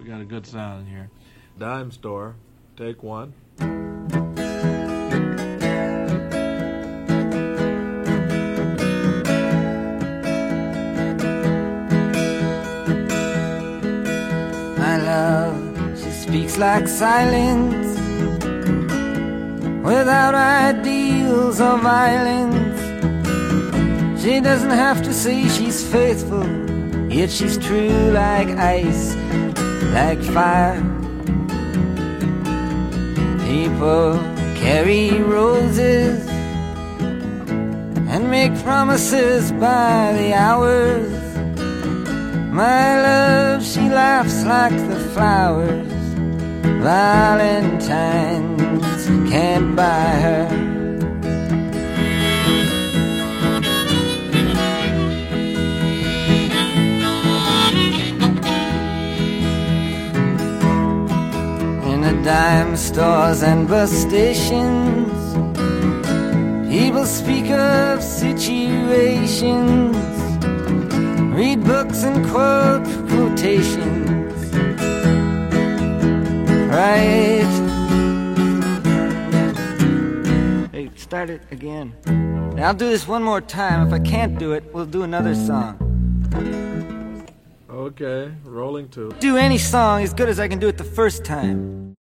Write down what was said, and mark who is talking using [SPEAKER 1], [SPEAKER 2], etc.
[SPEAKER 1] got a good sound in here.
[SPEAKER 2] Dime store. Take one.
[SPEAKER 3] My love, she speaks like silence, without ideals or violence. She doesn't have to say she's faithful, yet she's true like ice, like fire. People carry roses and make promises by the hours. My love, she laughs like the flowers. Valentine's can't buy her. In the dime stores and bus stations, people speak of situations, read books and quote quotations. Right. Hey, start it again. I'll do this one more time. If I can't do it, we'll do another song.
[SPEAKER 2] Okay, rolling two.
[SPEAKER 3] Do any song as good as I can do it the first time.